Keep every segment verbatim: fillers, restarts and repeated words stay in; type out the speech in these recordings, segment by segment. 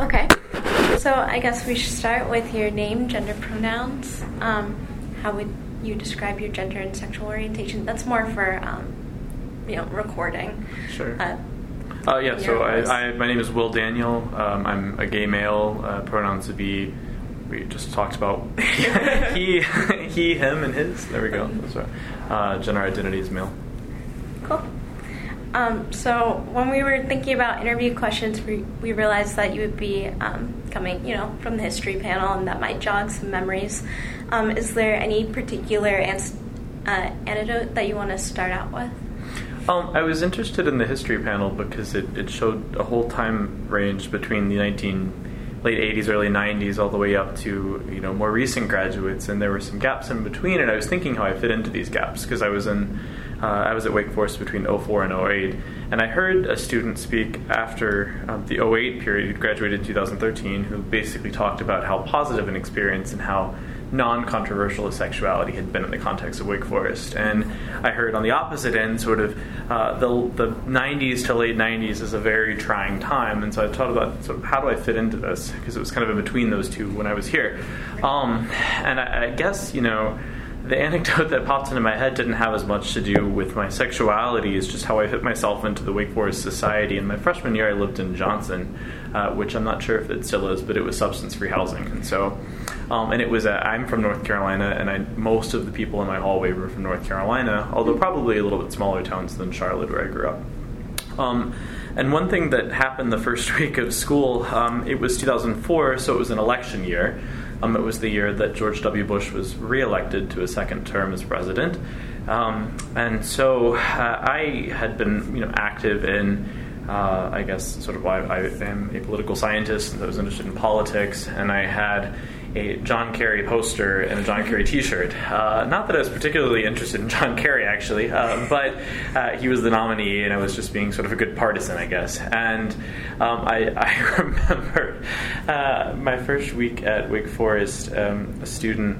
Okay. So I guess we should start with your name, gender pronouns. Um, how would you describe your gender and sexual orientation? That's more for, um, you know, recording. Sure. Uh, uh, yeah, so I, I, my name is Will Daniel. Um, I'm a gay male. Uh, pronouns would be, we just talked about he, he, him, and his. There we go. That's right. Uh, gender identity is male. Cool. Um, so when we were thinking about interview questions, we, we realized that you would be um, coming, you know, from the history panel, and that might jog some memories. Um, is there any particular ans- uh, anecdote that you want to start out with? Um, I was interested in the history panel because it, it showed a whole time range between the nineteen late eighties, early nineties, all the way up to, you know, more recent graduates, and there were some gaps in between, and I was thinking how I fit into these gaps because I was in uh, I was at Wake Forest between oh four and oh eight, and I heard a student speak after um, the oh eight period who graduated in two thousand thirteen, who basically talked about how positive an experience and how non-controversial as sexuality had been in the context of Wake Forest. And I heard on the opposite end sort of uh, the the nineties to late nineties is a very trying time, and so I thought about sort of how do I fit into this, because it was kind of in between those two when I was here. Um, and I, I guess, you know, the anecdote that popped into my head didn't have as much to do with my sexuality as just how I fit myself into the Wake Forest society. In my freshman year, I lived in Johnson, uh, which I'm not sure if it still is, but it was substance-free housing. And so, um, and it was, a, I'm from North Carolina, and I, most of the people in my hallway were from North Carolina, although probably a little bit smaller towns than Charlotte, where I grew up. Um, and one thing that happened the first week of school, um, it was two thousand four, so it was an election year. Um, it was the year that George W. Bush was reelected to a second term as president. Um, and so uh, I had been, you know, active in, uh, I guess, sort of, I, I am a political scientist, and I was interested in politics, and I had a John Kerry poster and a John Kerry t-shirt. Uh, not that I was particularly interested in John Kerry, actually, uh, but uh, he was the nominee, and I was just being sort of a good partisan, I guess. And um, I, I remember uh, my first week at Wake Forest, um, a student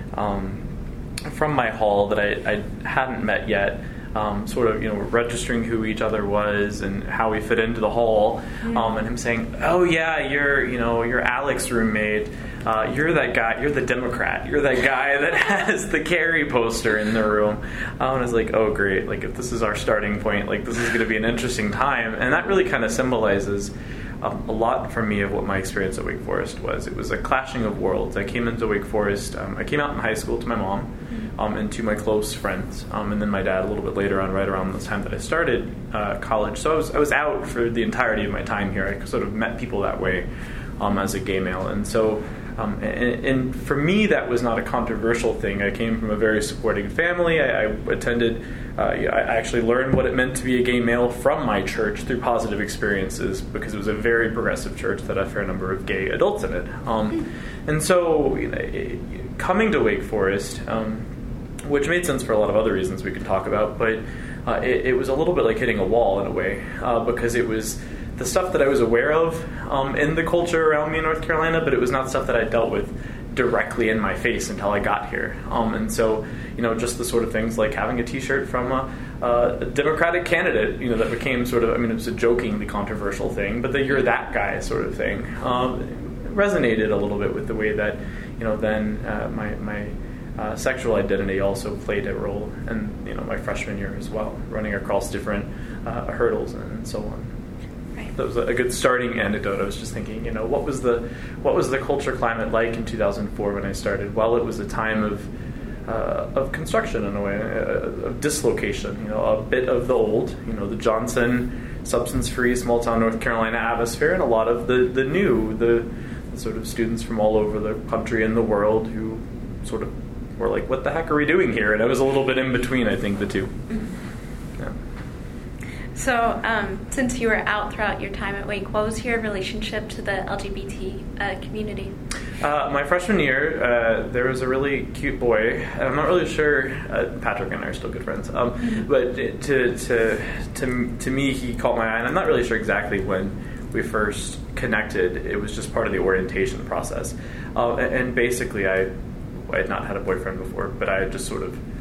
um, from my hall that I, I hadn't met yet, Um, sort of, you know, registering who each other was and how we fit into the hall, um, and him saying, "Oh yeah, you're, you know, you're Alex's roommate. Uh, you're that guy. You're the Democrat. You're that guy that has the Kerry poster in the room." Um, and I was like, "Oh great! Like if this is our starting point, like this is going to be an interesting time." And that really kind of symbolizes Um, a lot for me of what my experience at Wake Forest was. It was a clashing of worlds. I came into Wake Forest, um, I came out in high school to my mom, um, and to my close friends, um, and then my dad a little bit later on, right around the time that I started uh, college. So I was, I was out for the entirety of my time here. I sort of met people that way um, as a gay male. And so, um, and, and for me, that was not a controversial thing. I came from a very supporting family. I, I attended Uh, I actually learned what it meant to be a gay male from my church through positive experiences, because it was a very progressive church that had a fair number of gay adults in it. Um, and so, you know, it, coming to Wake Forest, um, which made sense for a lot of other reasons we could talk about, but uh, it, it was a little bit like hitting a wall in a way, uh, because it was the stuff that I was aware of um, in the culture around me in North Carolina, but it was not stuff that I dealt with directly in my face until I got here. Um, and so, you know, just the sort of things like having a t-shirt from a, a Democratic candidate, you know, that became sort of, I mean, it was a jokingly controversial thing, but that you're that guy sort of thing, um, resonated a little bit with the way that, you know, then uh, my, my uh, sexual identity also played a role in, you know, my freshman year as well, running across different uh, hurdles and so on. That was a good starting anecdote. I was just thinking, you know, what was the what was the culture climate like in two thousand four when I started? Well, it was a time of uh, of construction in a way, uh, of dislocation. You know, a bit of the old, you know, the Johnson substance-free small-town North Carolina atmosphere, and a lot of the the new, the, the sort of students from all over the country and the world who sort of were like, "What the heck are we doing here?" And I was a little bit in between, I think, the two. Yeah. So, um, since you were out throughout your time at Wake, what was your relationship to the L G B T uh, community? Uh, my freshman year, uh, there was a really cute boy, and I'm not really sure, uh, Patrick and I are still good friends, um, mm-hmm. but to, to, to, to me, he caught my eye, and I'm not really sure exactly when we first connected. It was just part of the orientation process. Uh, and, and basically, I, I had not had a boyfriend before, but I just sort of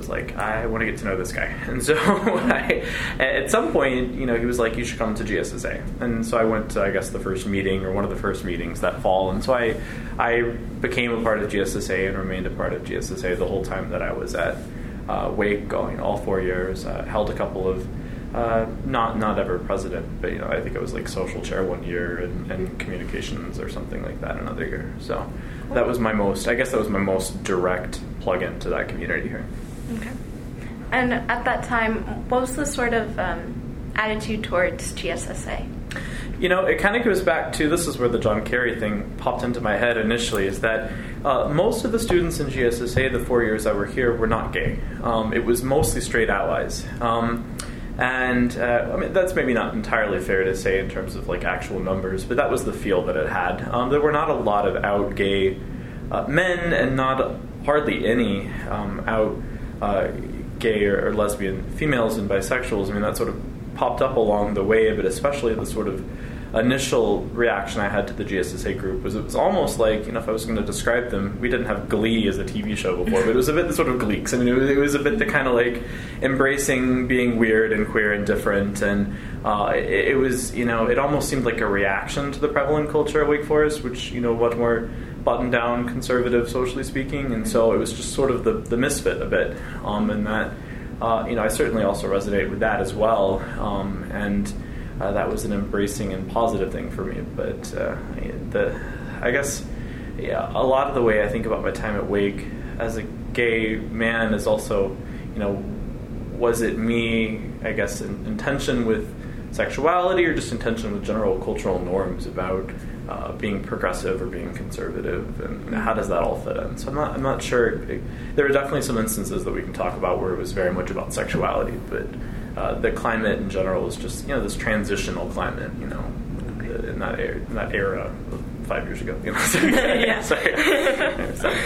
was like, I want to get to know this guy. And so I, at some point, you know, he was like, you should come to G S S A. And so I went to, I guess, the first meeting or one of the first meetings that fall. And so I, I became a part of G S S A and remained a part of G S S A the whole time that I was at uh, Wake, going all four years. Uh, held a couple of, uh, not not ever president, but, you know, I think I was like social chair one year and, and communications or something like that another year. So that was my most, I guess that was my most direct plug-in to that community here. Okay. And at that time, what was the sort of um, attitude towards G S S A? You know, it kind of goes back to, this is where the John Kerry thing popped into my head initially, is that uh, most of the students in G S S A, the four years that were here, were not gay. Um, it was mostly straight allies. Um, and, uh, I mean, that's maybe not entirely fair to say in terms of, like, actual numbers, but that was the feel that it had. Um, there were not a lot of out gay uh, men and not hardly any um, out uh, gay or, or lesbian females and bisexuals. I mean, that sort of popped up along the way, but especially the sort of initial reaction I had to the G S S A group was it was almost like, you know, if I was going to describe them, we didn't have Glee as a T V show before, but it was a bit the sort of Gleeks. I mean, it was, it was a bit the kind of like embracing being weird and queer and different, and uh, it, it was, you know, it almost seemed like a reaction to the prevalent culture at Wake Forest, which, you know, much more buttoned down, conservative, socially speaking, and so it was just sort of the, the misfit a bit, um, and that, uh, you know, I certainly also resonate with that as well, um, and Uh, that was an embracing and positive thing for me. But uh, the, I guess, yeah, a lot of the way I think about my time at Wake as a gay man is also, you know, was it me, I guess, in, in tension with sexuality or just in tension with general cultural norms about uh, being progressive or being conservative, and how does that all fit in? So I'm not, I'm not sure. There are definitely some instances that we can talk about where it was very much about sexuality, but Uh, the climate in general is just, you know, this transitional climate, you know, okay. in that era, in that era of five years ago. You know, yeah. Sorry. Sorry.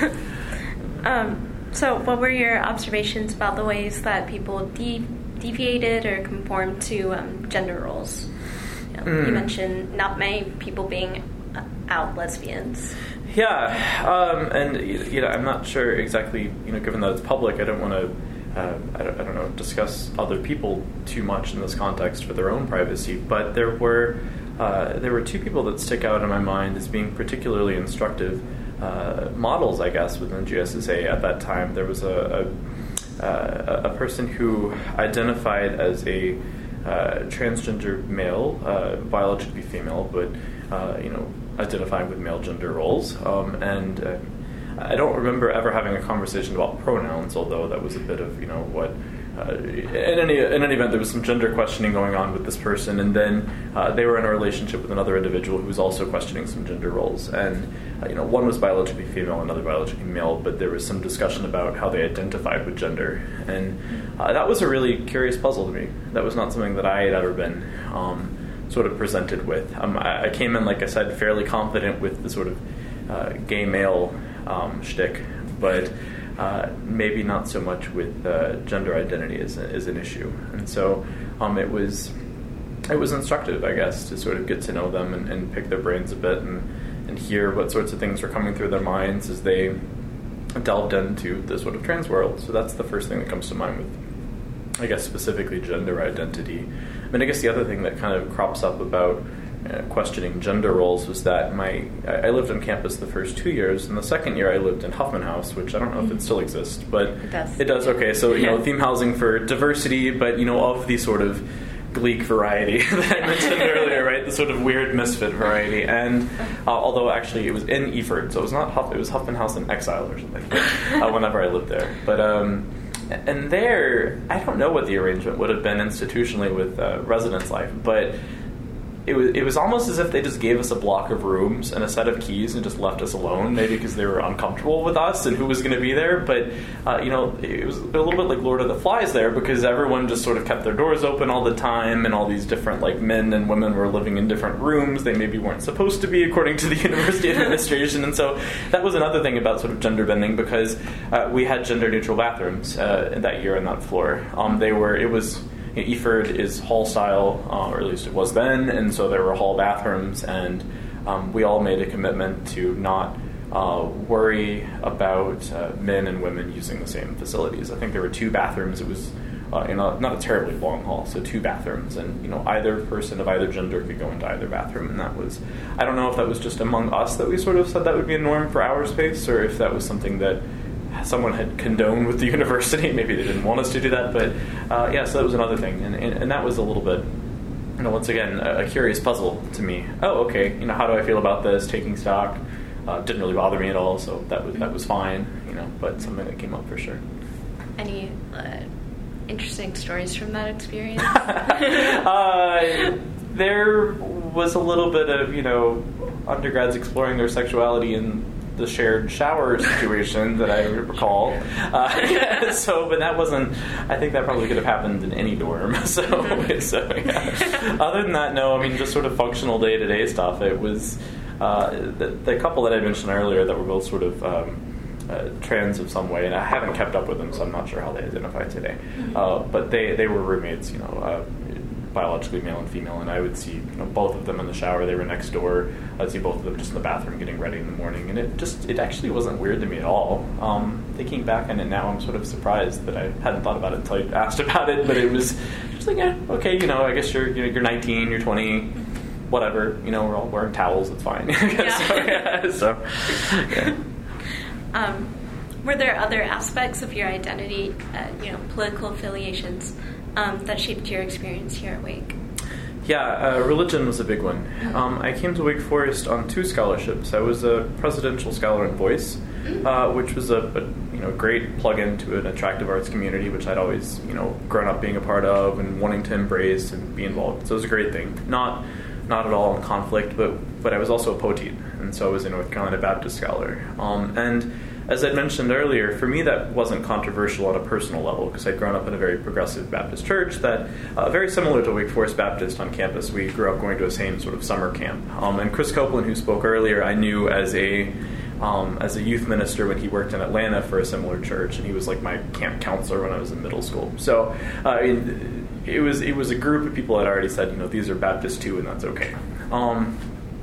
um, so, what were your observations about the ways that people de- deviated or conformed to um, gender roles? You know, mm. you mentioned not many people being out lesbians. Yeah, um, and you know, I'm not sure exactly. You know, given that it's public, I don't want to. Uh, I, don't, I don't know, discuss other people too much in this context for their own privacy, but there were uh, there were two people that stick out in my mind as being particularly instructive uh, models, I guess, within G S S A at that time. There was a a, uh, a person who identified as a uh, transgender male, uh, biologically female, but uh, you know, identifying with male gender roles, um, and uh, I don't remember ever having a conversation about pronouns, although that was a bit of, you know, what... Uh, in any in any event, there was some gender questioning going on with this person, and then uh, they were in a relationship with another individual who was also questioning some gender roles. And, uh, you know, one was biologically female, another biologically male, but there was some discussion about how they identified with gender. And uh, that was a really curious puzzle to me. That was not something that I had ever been um, sort of presented with. Um, I, I came in, like I said, fairly confident with the sort of uh, gay male Um, shtick, but uh, maybe not so much with uh, gender identity as, a, as an issue. And so um, it was it was instructive, I guess, to sort of get to know them and, and pick their brains a bit and, and hear what sorts of things were coming through their minds as they delved into the sort of trans world. So that's the first thing that comes to mind with, I guess, specifically gender identity. I mean, I guess the other thing that kind of crops up about Uh, questioning gender roles was that my I lived on campus the first two years, and the second year I lived in Huffman House, which I don't know if it still exists, but it does. It does. Okay, so you know, theme housing for diversity, but you know, of the sort of Gleek variety that I mentioned earlier, right? The sort of weird misfit variety, and uh, although actually it was in Eford, so it was not Huff, it was Huffman House in Exile or something. uh, whenever I lived there, but um, and there I don't know what the arrangement would have been institutionally with uh, residence life, but. It was it was almost as if they just gave us a block of rooms and a set of keys and just left us alone, maybe because they were uncomfortable with us and who was going to be there. But, uh, you know, it was a little bit like Lord of the Flies there, because everyone just sort of kept their doors open all the time, and all these different, like, men and women were living in different rooms they maybe weren't supposed to be according to the university administration. And so that was another thing about sort of gender bending, because uh, we had gender-neutral bathrooms uh, that year on that floor. Um, they were, it was... Eford is hall style, uh, or at least it was then, and so there were hall bathrooms, and um, we all made a commitment to not uh, worry about uh, men and women using the same facilities. I think there were two bathrooms. It was uh, in a, not a terribly long hall, so two bathrooms, and you know either person of either gender could go into either bathroom. And that was, I don't know if that was just among us that we sort of said that would be a norm for our space, or if that was something that someone had condoned with the university. Maybe they didn't want us to do that, but uh, yeah, so that was another thing, and, and, and that was a little bit, you know, once again, a, a curious puzzle to me. Oh, okay, you know, how do I feel about this? Taking stock uh, didn't really bother me at all, so that was that was fine, you know, but something that came up for sure. Any uh, interesting stories from that experience? uh, there was a little bit of, you know, undergrads exploring their sexuality in the shared shower situation that I recall. Uh, so, but that wasn't, I think that probably could have happened in any dorm. So, mm-hmm. so yeah. Other than that, no, I mean, just sort of functional day-to-day stuff. It was, uh, the, the couple that I mentioned earlier that were both sort of um, uh, trans of some way, and I haven't kept up with them, so I'm not sure how they identify today. Mm-hmm. Uh, but they, they were roommates, you know, uh, biologically male and female, and I would see, you know, both of them in the shower. They were next door. I'd see both of them just in the bathroom getting ready in the morning, and it just it actually wasn't weird to me at all. Um, thinking back on it now, I'm sort of surprised that I hadn't thought about it until you asked about it. But it was just like, yeah, okay, you know, I guess you're you know, you're nineteen, you're twenty, whatever. You know, we're all wearing towels. It's fine. Yeah. so, yeah, so yeah. Um, were there other aspects of your identity, uh, you know, political affiliations, Um, that shaped your experience here at Wake? Yeah, uh, religion was a big one. Um, I came to Wake Forest on two scholarships. I was a presidential scholar in voice, uh, which was a, a you know great plug-in to an attractive arts community, which I'd always you know grown up being a part of and wanting to embrace and be involved. So it was a great thing. Not not at all in conflict, but but I was also a poteet, and so I was a North Carolina Baptist scholar. Um, and as I mentioned earlier, for me that wasn't controversial on a personal level because I'd grown up in a very progressive Baptist church that, uh, very similar to Wake Forest Baptist on campus, we grew up going to a same sort of summer camp. Um, and Chris Copeland, who spoke earlier, I knew as a um, as a youth minister when he worked in Atlanta for a similar church, and he was like my camp counselor when I was in middle school. So uh, it, it was it was a group of people that already said, you know, these are Baptist too, and that's okay. Um,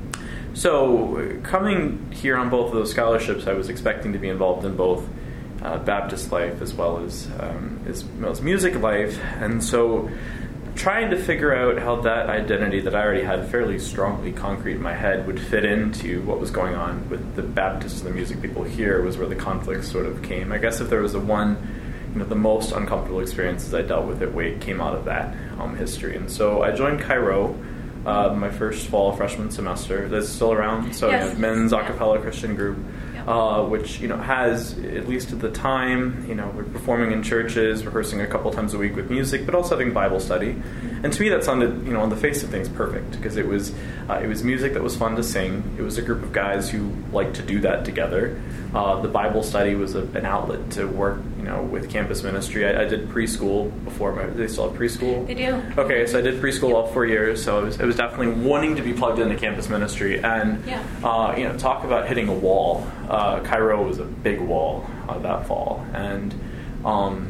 So, coming here on both of those scholarships, I was expecting to be involved in both uh, Baptist life as well as, um, as well as music life, and so trying to figure out how that identity that I already had fairly strongly concrete in my head would fit into what was going on with the Baptists and the music people here was where the conflict sort of came. I guess if there was a one, you know, the most uncomfortable experiences I dealt with at Wake came out of that um, history, and so I joined Chi Rho. Uh, my first fall freshman semester. That's still around. So yes. you know, men's a cappella Christian group, yep. uh, which you know has, at least at the time, you know, we're performing in churches, rehearsing a couple times a week with music, but also having Bible study. And to me, that sounded, you know, on the face of things, perfect because it was uh, it was music that was fun to sing. It was a group of guys who liked to do that together. Uh, the Bible study was a, an outlet to work, you know, with campus ministry. I, I did preschool before. My, they still have preschool? They do. Okay, so I did preschool all four years. So I was, I was definitely wanting to be plugged into campus ministry, and yeah. uh, you know, talk about hitting a wall. Uh, Chi Rho was a big wall uh, that fall, and um,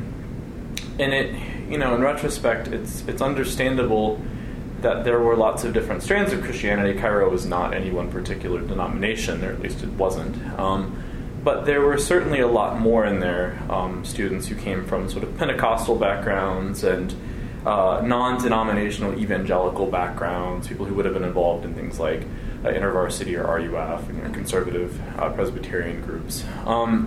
and it, you know, in retrospect, it's it's understandable that there were lots of different strands of Christianity. Chi Rho was not any one particular denomination, or at least it wasn't. Um, But there were certainly a lot more in there, um, students who came from sort of Pentecostal backgrounds and uh, non-denominational evangelical backgrounds, people who would have been involved in things like uh, InterVarsity or R U F, you know, conservative uh, Presbyterian groups. Um,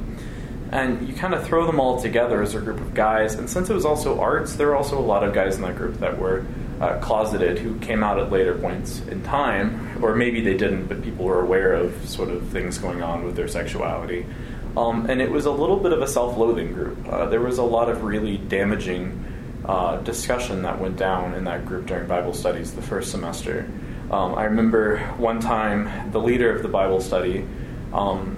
and you kind of throw them all together as a group of guys. And since it was also arts, there were also a lot of guys in that group that were uh, closeted who came out at later points in time, or maybe they didn't, but people were aware of sort of things going on with their sexuality. Um, and it was a little bit of a self-loathing group. Uh, there was a lot of really damaging uh, discussion that went down in that group during Bible studies the first semester. Um, I remember one time the leader of the Bible study um,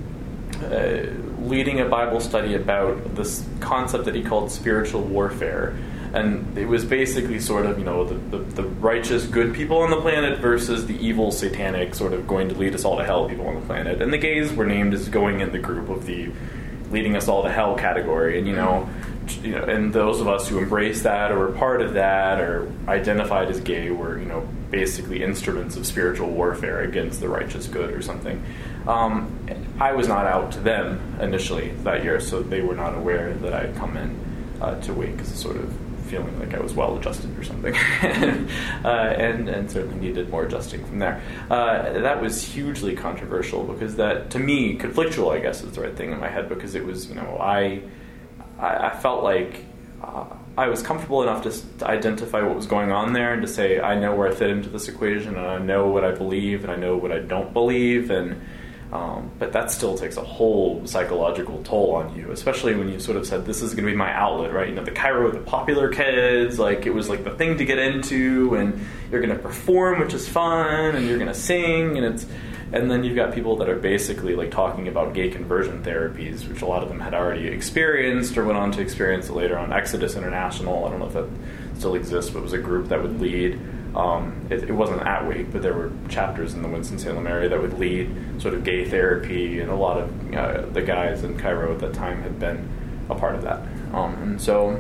uh, leading a Bible study about this concept that he called spiritual warfare. And it was basically sort of, you know, the, the, the righteous, good people on the planet versus the evil, satanic, sort of going to lead us all to hell people on the planet. And the gays were named as going in the group of the leading us all to hell category. And, you know, you know, and those of us who embraced that or were part of that or identified as gay were, you know, basically instruments of spiritual warfare against the righteous good or something. Um, I was not out to them initially that year, so they were not aware that I had come in uh, to Wake as a sort of feeling like I was well adjusted or something, uh, and and certainly needed more adjusting from there. Uh, that was hugely controversial because that, to me, conflictual, I guess is the right thing in my head, because it was, you know, I I, I felt like uh, I was comfortable enough to, to identify what was going on there and to say I know where I fit into this equation and I know what I believe and I know what I don't believe, and Um, but that still takes a whole psychological toll on you, especially when you sort of said, this is going to be my outlet, right? You know, the Cairo with the popular kids, like, it was like the thing to get into, and you're going to perform, which is fun, and you're going to sing, and it's, and then you've got people that are basically, like, talking about gay conversion therapies, which a lot of them had already experienced or went on to experience later on. Exodus International, I don't know if that still exists, but it was a group that would lead. Um, it, it wasn't at Wake, but there were chapters in the Winston-Salem area that would lead sort of gay therapy, and a lot of uh, the guys in Cairo at that time had been a part of that. Um, and so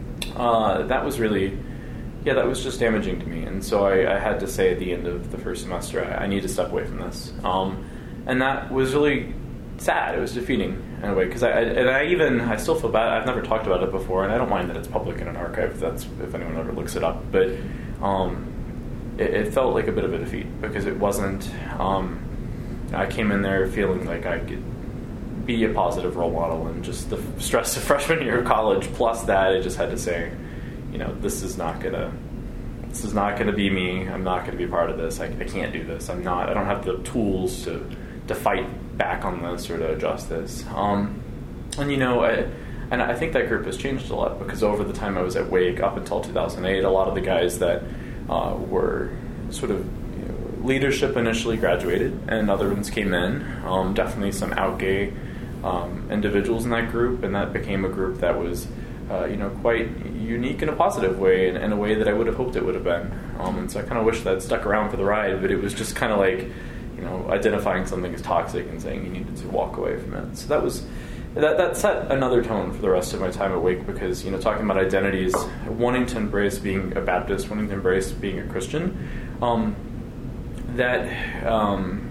uh, that was really, yeah, that was just damaging to me. And so I, I had to say at the end of the first semester, I, I need to step away from this. Um, and that was really sad. It was defeating in a way, because I, I and I even I still feel bad. I've never talked about it before, and I don't mind that it's public in an archive. If that's if anyone ever looks it up, but. Um, It, it felt like a bit of a defeat because it wasn't. Um, I came in there feeling like I could be a positive role model, and just the stress of freshman year of college plus that, I just had to say, you know, this is not gonna, this is not gonna be me. I'm not gonna be a part of this. I, I can't do this. I'm not. I don't have the tools to to fight back on this or to adjust this. Um, and you know, I, and I think that group has changed a lot because over the time I was at Wake up until two thousand eight, a lot of the guys that Uh, were sort of, you know, leadership initially graduated, and other ones came in. Um, definitely some out gay um, individuals in that group, and that became a group that was, uh, you know, quite unique in a positive way, in, in a way that I would have hoped it would have been. Um, and so I kind of wish that I'd stuck around for the ride, but it was just kind of like, you know, identifying something as toxic and saying you needed to walk away from it. So that was. That that set another tone for the rest of my time at Wake because, you know, talking about identities, wanting to embrace being a Baptist, wanting to embrace being a Christian, um, that um,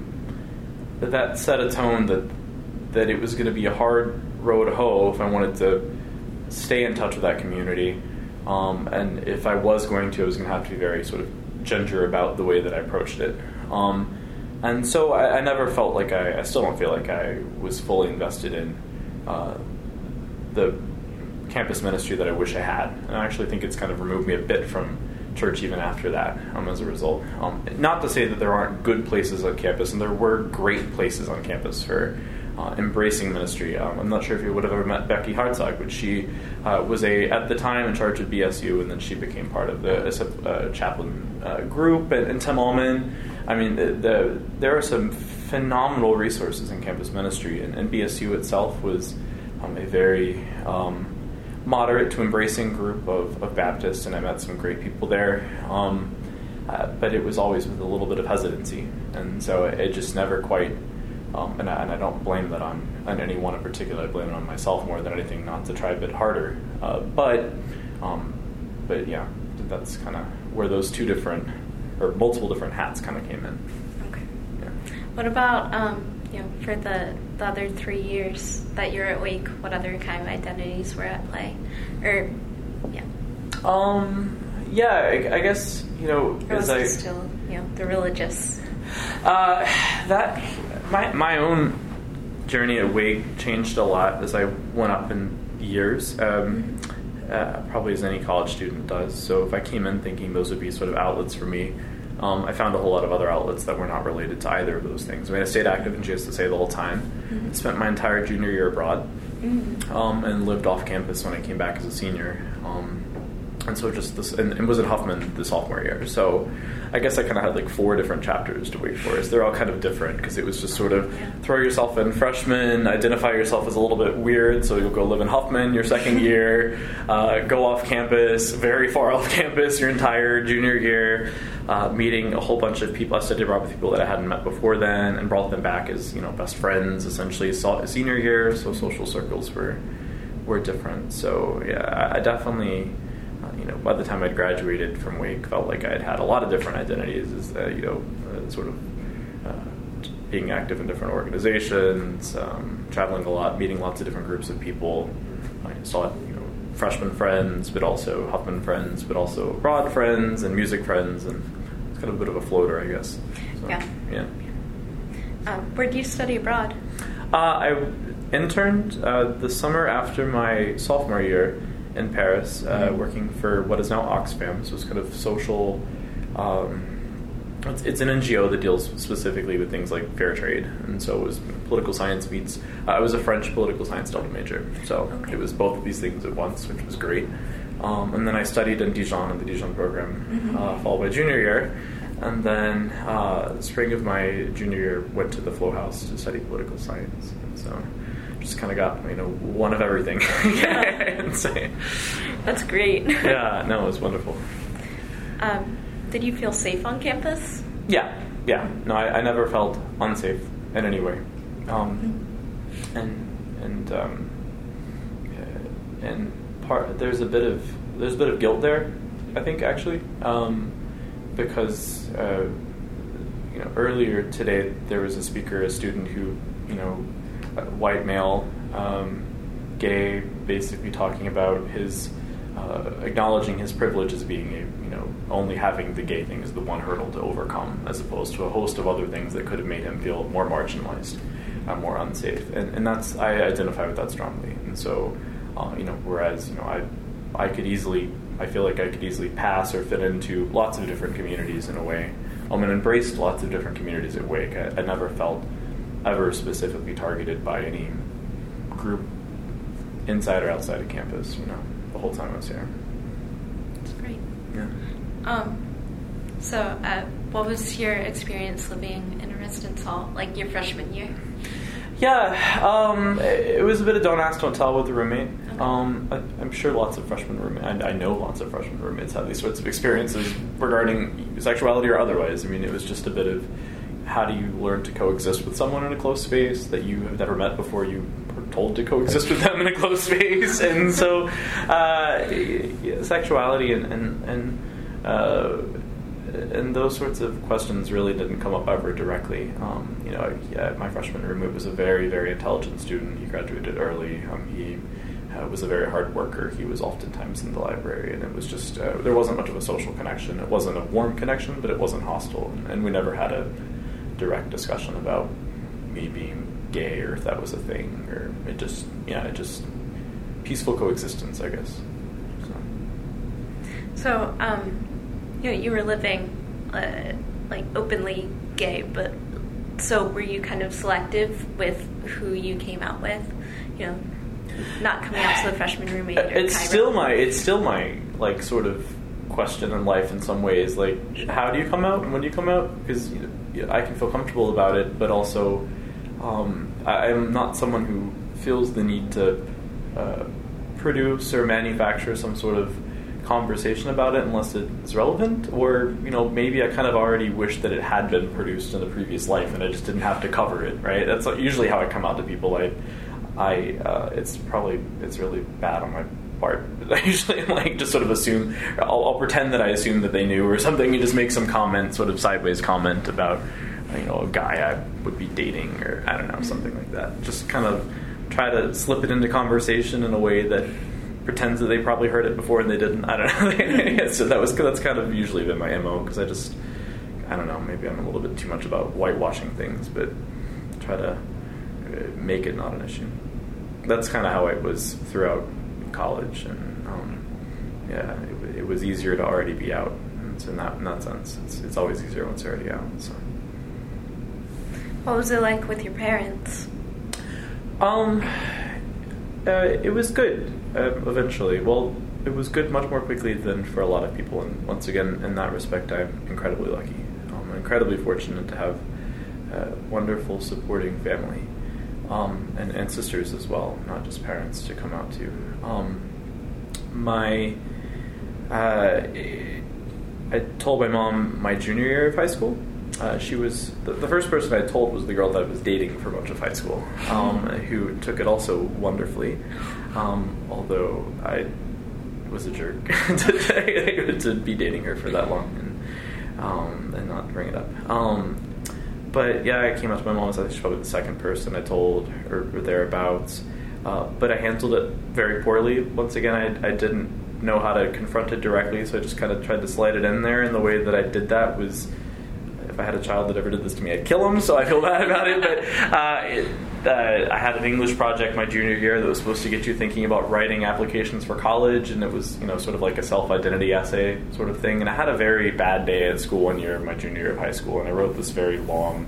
that set a tone that that it was going to be a hard road to hoe if I wanted to stay in touch with that community, um, and if I was going to, I was going to have to be very sort of ginger about the way that I approached it. Um, and so I, I never felt like I, I still don't feel like I was fully invested in Uh, the campus ministry that I wish I had. And I actually think it's kind of removed me a bit from church even after that um, as a result. Um, not to say that there aren't good places on campus, and there were great places on campus for uh, embracing ministry. Um, I'm not sure if you would have ever met Becky Hartzog, but she uh, was a at the time in charge of B S U, and then she became part of the uh, chaplain uh, group, and, and Tim Allman. I mean, the, the, there are some phenomenal resources in campus ministry, and, and B S U itself was um, a very um, moderate to embracing group of, of Baptists, and I met some great people there, um, uh, but it was always with a little bit of hesitancy, and so it, it just never quite, um, and, I, and I don't blame that on, on anyone in particular. I blame it on myself more than anything, not to try a bit harder, uh, but, um, but yeah, that's kind of where those two different, or multiple different hats kind of came in. What about, um, you know, for the, the other three years that you're at Wake, what other kind of identities were at play? Or, yeah. Um, yeah, I, I guess, you know, or was as I... it still, you know, the religious? Uh, that, my, my own journey at Wake changed a lot as I went up in years, um, uh, probably as any college student does. So if I came in thinking those would be sort of outlets for me, Um, I found a whole lot of other outlets that were not related to either of those things. I mean, I stayed active in G S S A the whole time. Mm-hmm. Spent my entire junior year abroad, mm-hmm. um, and lived off campus when I came back as a senior. Um, and so just this, and, and was at Huffman the sophomore year. So I guess I kind of had like four different chapters to Wake Forest. They're all kind of different because it was just sort of throw yourself in freshman, identify yourself as a little bit weird, so you'll go live in Huffman your second year, uh, go off campus, very far off campus your entire junior year, uh, meeting a whole bunch of people. I studied abroad with people that I hadn't met before then, and brought them back as, you know, best friends essentially. So, senior year, so social circles were were different. So yeah, I, I definitely, uh, you know, by the time I'd graduated from Wake, felt like I'd had a lot of different identities. As uh, you know, uh, sort of uh, being active in different organizations, um, traveling a lot, meeting lots of different groups of people. I saw, you know, freshman friends, but also Huffman friends, but also abroad friends and music friends, and it's kind of a bit of a floater, I guess. So, yeah. Yeah. Um, where did you study abroad? Uh, I interned uh, the summer after my sophomore year in Paris, uh, mm-hmm. working for what is now Oxfam, so it's kind of social. Um, it's, it's an N G O that deals specifically with things like fair trade, and so it was political science meets. Uh, I was a French political science double major, so okay. It was both of these things at once, which was great. Um, and then I studied in Dijon in the Dijon program, mm-hmm. uh, followed by junior year. And then uh, spring of my junior year, went to the Flow House to study political science. And so just kind of got, you know, one of everything. Yeah. That's great. Yeah, no, it was wonderful. Um, did you feel safe on campus? Yeah, yeah. No, I, I never felt unsafe in any way. Um, mm-hmm. And and um, and part there's a bit of there's a bit of guilt there, I think, actually. Um, Because uh, you know, earlier today there was a speaker, a student who, you know, white male, um, gay, basically talking about his uh, acknowledging his privilege as being a, you know, only having the gay thing as the one hurdle to overcome, as opposed to a host of other things that could have made him feel more marginalized, uh, more unsafe, and and that's I identify with that strongly, and so uh, you know, whereas you know I I could easily. I feel like I could easily pass or fit into lots of different communities in a way. Um, and embraced lots of different communities at Wake. I, I never felt ever specifically targeted by any group inside or outside of campus, you know, the whole time I was here. That's great. Yeah. Um, so uh, what was your experience living in a residence hall, like your freshman year? Yeah, um, it was a bit of don't ask, don't tell with the roommate. Um, I, I'm sure lots of freshman roommates, I, I know lots of freshman roommates have these sorts of experiences regarding sexuality or otherwise. I mean, it was just a bit of how do you learn to coexist with someone in a closed space that you have never met before you were told to coexist with them in a closed space. And so uh, yeah, sexuality and, and, and uh, and those sorts of questions really didn't come up ever directly. Um, you know, yeah, my freshman roommate was a very, very intelligent student. He graduated early. Um, he uh, was a very hard worker. He was oftentimes in the library, and it was just uh, there wasn't much of a social connection. It wasn't a warm connection, but it wasn't hostile. And we never had a direct discussion about me being gay or if that was a thing, or it just yeah, it just peaceful coexistence, I guess. So, so um. You know, you were living uh, like openly gay, but so were you kind of selective with who you came out with? You know, not coming out to the freshman roommate. Or it's still my it's still my like sort of question in life in some ways. Like, how do you come out and when do you come out? Because you know, I can feel comfortable about it, but also um, I'm not someone who feels the need to uh, produce or manufacture some sort of conversation about it unless it's relevant, or you know, maybe I kind of already wish that it had been produced in a previous life and I just didn't have to cover it, right? That's usually how I come out to people. I, I, uh, it's probably it's really bad on my part. I usually like just sort of assume, I'll, I'll pretend that I assume that they knew or something, and just make some comment, sort of sideways comment about, you know, a guy I would be dating, or I don't know, something like that. Just kind of try to slip it into conversation in a way that pretends that they probably heard it before and they didn't. I don't know. So that was that's kind of usually been my M O, because I just I don't know. Maybe I'm a little bit too much about whitewashing things, but try to make it not an issue. That's kind of how it was throughout college, and um, yeah, it, it was easier to already be out. And so in that in that sense, it's it's always easier once you're already out. So, what was it like with your parents? Um, uh, it was good. Uh, eventually, well, it was good much more quickly than for a lot of people, and once again, in that respect, I'm incredibly lucky. Um, I'm incredibly fortunate to have a wonderful, supporting family, um, and, and sisters as well, not just parents to come out to. Um, my, uh, I told my mom my junior year of high school, uh, she was the, the first person I told was the girl that I was dating for much of high school, um, who took it also wonderfully, um, although I was a jerk to, to be dating her for that long and, um, and not bring it up. Um, but yeah, I came out to my mom and said she's probably the second person I told or, or thereabouts. Uh, but I handled it very poorly. Once again, I, I didn't know how to confront it directly, so I just kind of tried to slide it in there. And the way that I did that was, if I had a child that ever did this to me, I'd kill him. So I feel bad about it. But uh, it, uh, I had an English project my junior year that was supposed to get you thinking about writing applications for college, and it was, you know, sort of like a self-identity essay sort of thing. And I had a very bad day at school one year, my junior year of high school, and I wrote this very long,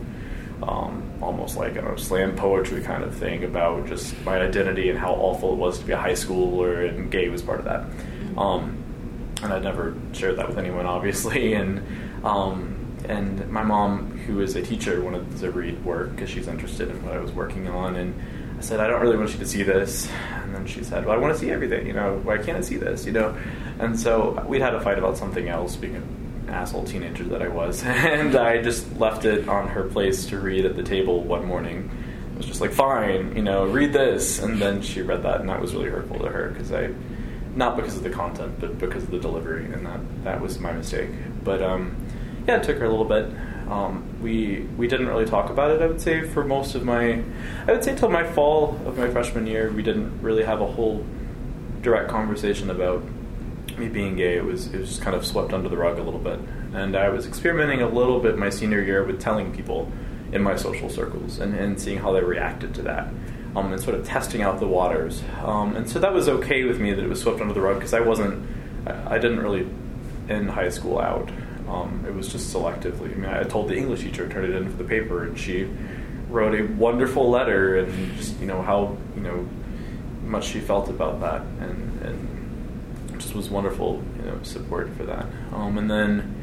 Um, almost like, I don't know, slam poetry kind of thing about just my identity and how awful it was to be a high schooler, and gay was part of that. Um, and I'd never shared that with anyone, obviously. And um, and my mom, who is a teacher, wanted to read work because she's interested in what I was working on. And I said, I don't really want you to see this. And then she said, well, I want to see everything. You know, why can't I see this? You know. And so we'd had a fight about something else, because asshole teenager that I was, and I just left it on her place to read at the table one morning. I was just like, fine, you know, read this. And then she read that, and that was really hurtful to her, because I, not because of the content, but because of the delivery, and that, that was my mistake. But um, yeah, it took her a little bit. Um, we we didn't really talk about it, I would say, for most of my, I would say till my fall of my freshman year, we didn't really have a whole direct conversation about me being gay. It was it was just kind of swept under the rug a little bit, and I was experimenting a little bit my senior year with telling people in my social circles and, and seeing how they reacted to that, um, and sort of testing out the waters. Um, and so that was okay with me that it was swept under the rug, because I wasn't, I, I didn't really end high school out. Um, it was just selectively. I mean, I told the English teacher, turned it in for the paper, and she wrote a wonderful letter, and just, you know, how, you know, much she felt about that, and, and just was wonderful, you know, support for that. Um, and then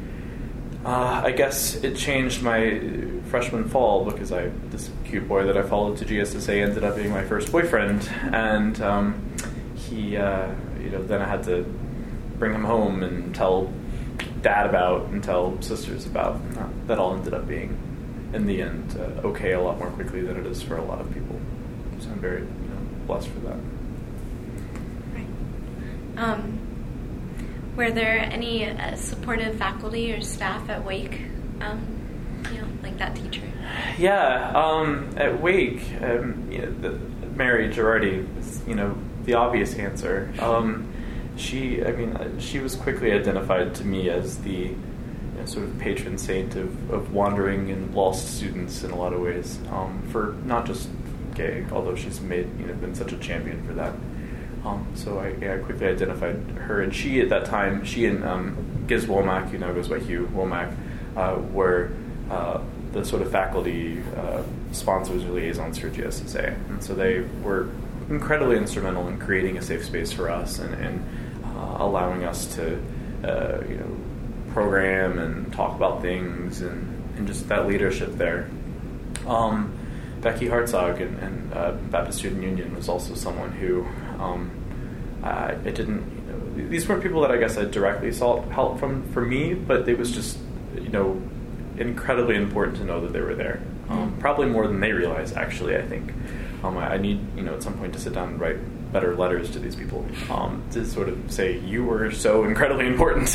uh, I guess it changed my freshman fall, because I this cute boy that I followed to G S S A ended up being my first boyfriend, and um, he, uh, you know, then I had to bring him home and tell dad about and tell sisters about. Uh, that all ended up being, in the end, uh, okay a lot more quickly than it is for a lot of people. So I'm very, you know, blessed for that. Right. Um, were there any uh, supportive faculty or staff at Wake, um, you know, like that teacher? Yeah, um, at Wake, um, you know, the, Mary Girardi is, you know, the obvious answer. Um, she, I mean, she was quickly identified to me as the, you know, sort of patron saint of, of wandering and lost students in a lot of ways, um, for not just gay, although she's made, you know, been such a champion for that. Um, so I, yeah, I quickly identified her, and she at that time, she and um, Giz Womack, who now goes by Hugh Womack, uh, were uh, the sort of faculty uh, sponsors or liaisons for G S S A, and so they were incredibly instrumental in creating a safe space for us, and, and uh, allowing us to, uh, you know, program and talk about things, and, and just that leadership there. Um, Becky Hartzog and, and uh, Baptist Student Union was also someone who, um, uh, it didn't, you know, these weren't people that I guess I directly sought help from for me, but it was just, you know, incredibly important to know that they were there. Um, probably more than they realize, actually, I think. Um, I, I need, you know, at some point to sit down and write better letters to these people, um, to sort of say, you were so incredibly important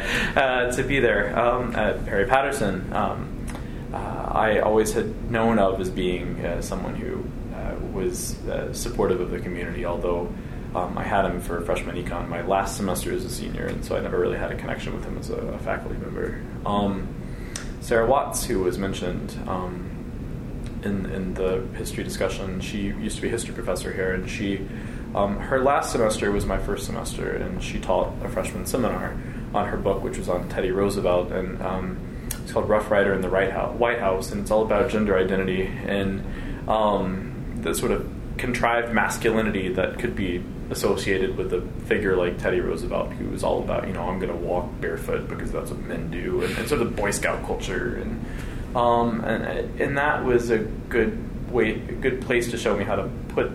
uh, to be there. Um, at Perry Patterson, um, Uh, I always had known of as being uh, someone who uh, was uh, supportive of the community, although um, I had him for freshman econ my last semester as a senior, and so I never really had a connection with him as a, a faculty member. Um, Sarah Watts, who was mentioned um, in, in the history discussion, she used to be a history professor here, and she, um, her last semester was my first semester, and she taught a freshman seminar on her book, which was on Teddy Roosevelt, and um, it's called Rough Rider in the White House, and it's all about gender identity and um, the sort of contrived masculinity that could be associated with a figure like Teddy Roosevelt, who was all about, you know, I'm going to walk barefoot because that's what men do, and, and sort of Boy Scout culture, and um, and and that was a good way, a good place to show me how to put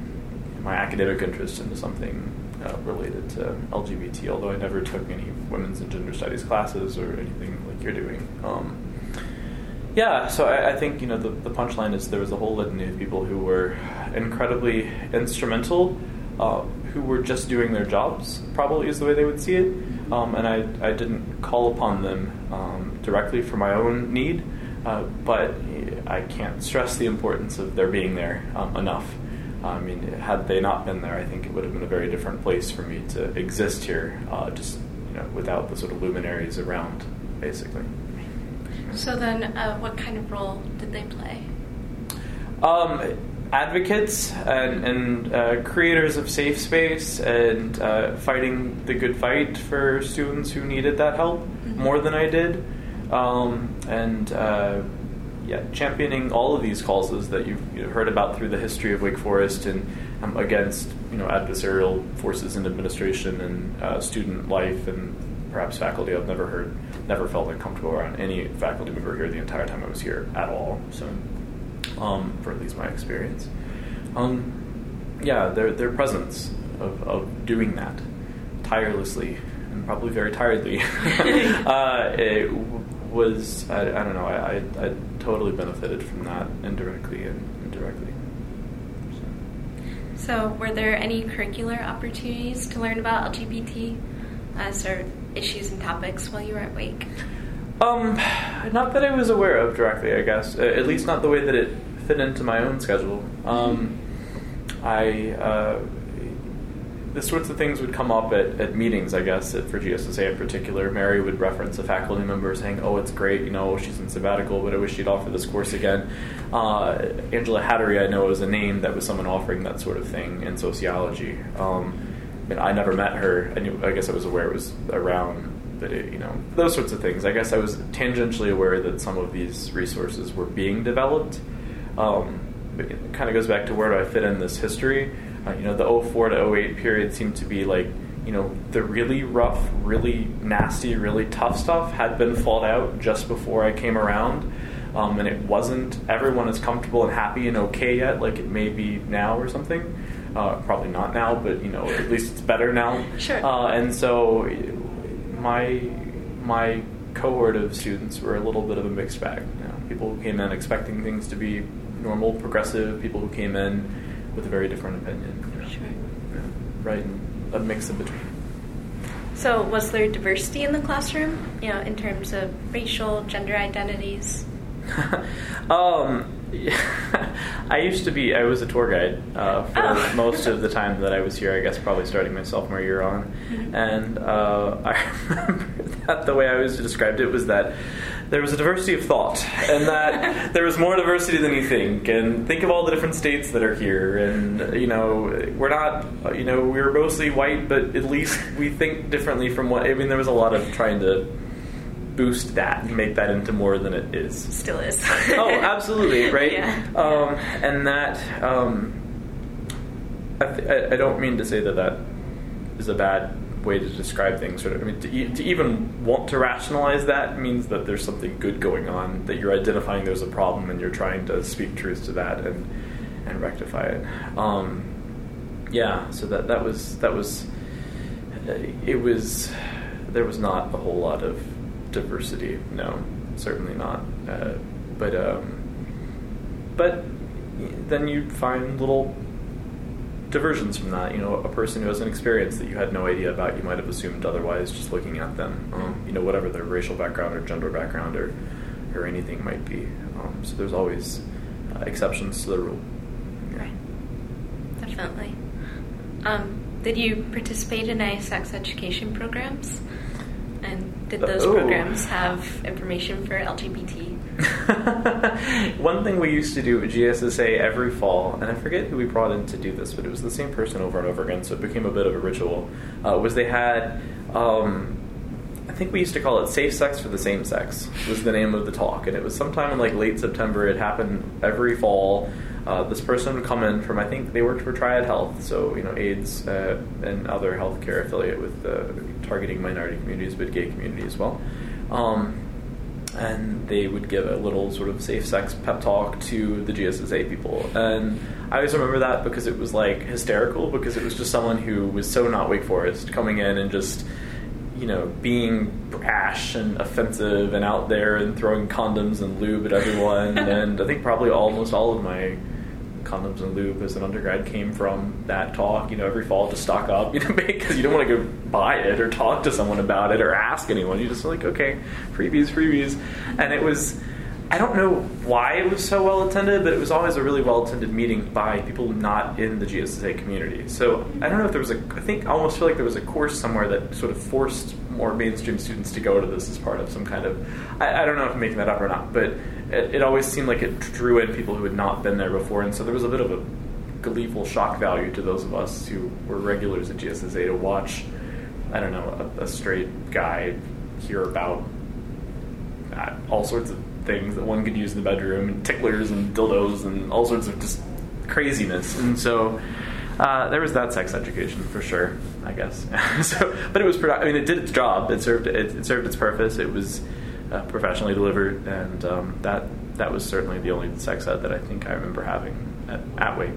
my academic interest into something Uh, related to L G B T, although I never took any women's and gender studies classes or anything like you're doing. Um, Yeah, so I, I think, you know, the, the punchline is there was a whole litany of people who were incredibly instrumental, uh, who were just doing their jobs, probably is the way they would see it. Um, and I, I didn't call upon them um, directly for my own need, uh, but I can't stress the importance of their being there um, enough. I mean, had they not been there, I think it would have been a very different place for me to exist here, uh, just, you know, without the sort of luminaries around, basically. So then, uh, what kind of role did they play? Um, advocates and, and uh, creators of safe space and uh, fighting the good fight for students who needed that help mm-hmm. more than I did. Um, and uh, yeah, championing all of these causes that you've, you've heard about through the history of Wake Forest and um, against, you know, adversarial forces in administration and uh, student life and perhaps faculty. I've never heard, never felt uncomfortable around any faculty member here the entire time I was here at all. So, um, for at least my experience, um, yeah, their their presence of, of doing that tirelessly and probably very tiredly, uh, it was I, I don't know I, I I totally benefited from that indirectly and indirectly. So. so, were there any curricular opportunities to learn about L G B T as or issues and topics while you were at Wake? Um, not that I was aware of directly, I guess. Uh, at least not the way that it fit into my own schedule. Um, I, uh, the sorts of things would come up at, at meetings, I guess, at, for G S S A in particular. Mary would reference a faculty member saying, oh, it's great, you know, she's in sabbatical, but I wish she'd offer this course again. Uh, Angela Hattery, I know, is a name that was someone offering that sort of thing in sociology. Um, I mean, I never met her. I knew, I guess I was aware it was around. But it, you know, those sorts of things. I guess I was tangentially aware that some of these resources were being developed. Um, but it kind of goes back to where do I fit in this history? Uh, you know, the oh four to oh eight period seemed to be like, you know, the really rough, really nasty, really tough stuff had been fought out just before I came around. Um, and it wasn't everyone is comfortable and happy and okay yet, like it may be now or something. Uh, probably not now, but, you know, at least it's better now. Sure. Uh, and so... My my cohort of students were a little bit of a mixed bag. You know, people who came in expecting things to be normal, progressive. People who came in with a very different opinion. You know, sure. Yeah, right, and a mix in between. So, was there diversity in the classroom? You know, in terms of racial, gender identities. um, I used to be. I was a tour guide uh, for oh. most of the time that I was here. I guess probably starting my sophomore year on, mm-hmm. and uh, I remember that the way I always described it was that there was a diversity of thought, and that there was more diversity than you think. And think of all the different states that are here, and you know, we're not. You know, we're mostly white, but at least we think differently from what. I mean, there was a lot of trying to boost that and make that into more than it is. Still is. Oh, absolutely, right? Yeah. Um, and that, um, I, th- I don't mean to say that that is a bad way to describe things. Sort of, I mean, to, e- to even want to rationalize that means that there's something good going on, that you're identifying there's a problem and you're trying to speak truth to that and and rectify it. Um, yeah, so that that was that was it was there was not a whole lot of diversity, no, certainly not. Uh, but um, but then you find little diversions from that. You know, a person who has an experience that you had no idea about, you might have assumed otherwise just looking at them. Um, you know, whatever their racial background or gender background or or anything might be. Um, so there's always uh, exceptions to the rule. Yeah. Right. Definitely. Um, did you participate in any sex education programs? And did those oh. programs have information for L G B T? One thing we used to do at G S S A every fall, and I forget who we brought in to do this, but it was the same person over and over again, so it became a bit of a ritual, uh, was they had, um, I think we used to call it Safe Sex for the Same Sex, was the name of the talk, and it was sometime in like late September. It happened every fall. Uh, this person would come in from, I think they worked for Triad Health, so, you know, AIDS uh, and other healthcare affiliate with uh, targeting minority communities, but gay community as well. Um, and they would give a little sort of safe sex pep talk to the G S S A people. And I always remember that because it was like hysterical, because it was just someone who was so not Wake Forest coming in and just you know, being brash and offensive and out there and throwing condoms and lube at everyone. And I think probably almost all of my condoms and lube as an undergrad came from that talk. You know, every fall to stock up, you know, because you don't want to go buy it or talk to someone about it or ask anyone. You just like, okay, freebies, freebies. And it was, I don't know why it was so well attended, but it was always a really well attended meeting by people not in the G S S A community. So I don't know if there was a, I think I almost feel like there was a course somewhere that sort of forced more mainstream students to go to this as part of some kind of, I, I don't know if I'm making that up or not, but it, it always seemed like it drew in people who had not been there before. And so there was a bit of a gleeful shock value to those of us who were regulars at G S S A to watch, I don't know, a, a straight guy hear about uh, all sorts of things that one could use in the bedroom, and ticklers and dildos and all sorts of just craziness. And so uh, there was that sex education for sure, I guess. so, but it was, produ- I mean, it did its job. It served it, it served its purpose. It was uh, professionally delivered, and um, that that was certainly the only sex ed that I think I remember having at, at Wake.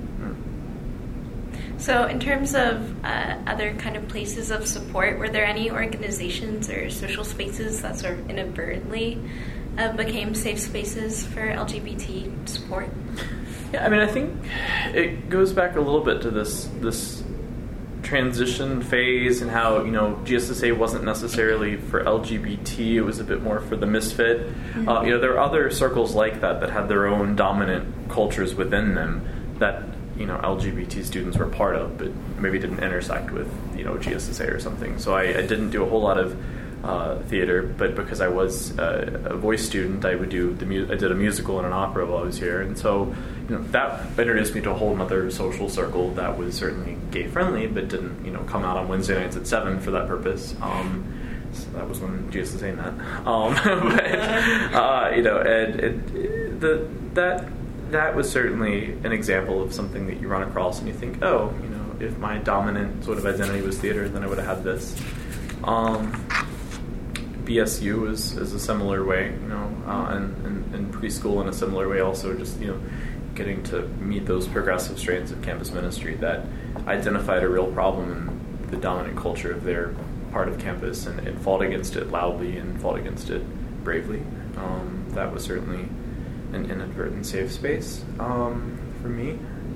So in terms of uh, other kind of places of support, were there any organizations or social spaces that sort of inadvertently uh, became safe spaces for L G B T support? Yeah, I mean, I think it goes back a little bit to this this transition phase and how, you know, G S S A wasn't necessarily for L G B T, it was a bit more for the misfit. Mm-hmm. Uh, you know, there are other circles like that that had their own dominant cultures within them that, you know, L G B T students were part of, but maybe didn't intersect with, you know, G S S A or something. So I, I didn't do a whole lot of uh, theater, but because I was uh, a voice student, I would do the mu- I did a musical and an opera while I was here, and so, you know, that introduced me to a whole other social circle that was certainly gay friendly, but didn't, you know, come out on Wednesday nights at seven for that purpose. Um, so that was when G S S A met. Um, but uh, you know, and it, the that. That was certainly an example of something that you run across and you think, oh, you know, if my dominant sort of identity was theater, then I would have had this. Um, B S U is, is a similar way, you know, uh, and, and, and preschool in a similar way also, just, you know, getting to meet those progressive strands of campus ministry that identified a real problem in the dominant culture of their part of campus and, and fought against it loudly and fought against it bravely. Um, that was certainly an inadvertent safe space um, for me.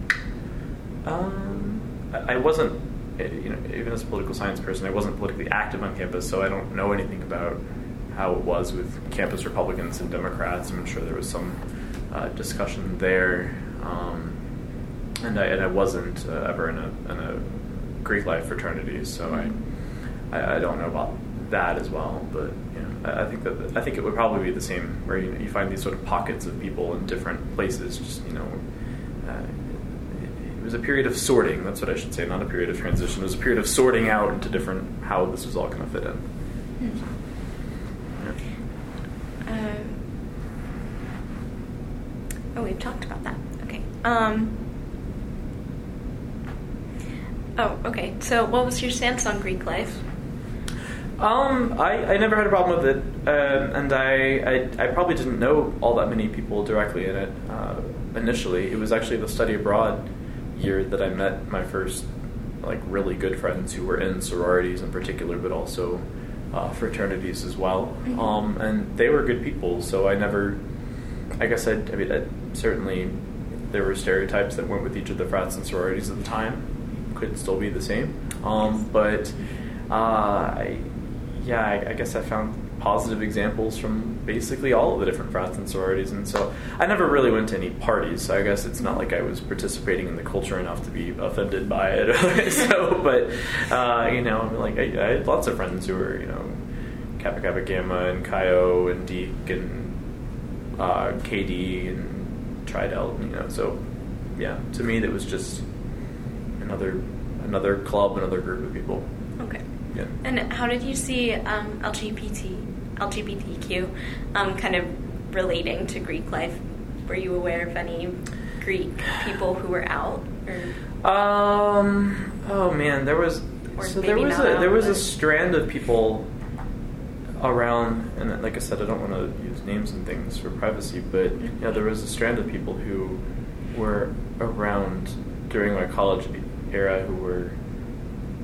Um, I wasn't, you know, even as a political science person, I wasn't politically active on campus, so I don't know anything about how it was with campus Republicans and Democrats. I'm sure there was some uh, discussion there, um, and I and I wasn't uh, ever in a in a Greek life fraternity, so I, I I don't know about that as well, but you know, I, I think that I think it would probably be the same, where you, you find these sort of pockets of people in different places. Just, you know, uh, it, it was a period of sorting. That's what I should say, not a period of transition. It was a period of sorting out into different how this was all going to fit in. Hmm. Yeah. Um, oh, we've talked about that. Okay. Um, oh, okay. So, what was your stance on Greek life? Um, I, I never had a problem with it, um, and I, I I probably didn't know all that many people directly in it uh, initially. It was actually the study abroad year that I met my first, like, really good friends who were in sororities in particular, but also uh, fraternities as well. Mm-hmm. Um, and they were good people, so I never, I guess I, I mean, I, certainly there were stereotypes that went with each of the frats and sororities at the time. Could still be the same, um, but uh, I. Yeah, I, I guess I found positive examples from basically all of the different frats and sororities, and so I never really went to any parties, so I guess it's not like I was participating in the culture enough to be offended by it. so, but, uh, you know, like, I, I had lots of friends who were, you know, Kappa Kappa Gamma and Chi O and Deke and uh, K D and Tri-Delt, you know, so, yeah, to me that was just another another club, another group of people. Okay. Yeah. And how did you see um, L G B T, L G B T Q um, kind of relating to Greek life? Were you aware of any Greek people who were out? Or? Um. Oh man, there was. Or so there was a out, there was but... a strand of people around, and like I said, I don't want to use names and things for privacy, but mm-hmm. yeah, there was a strand of people who were around during my college era who were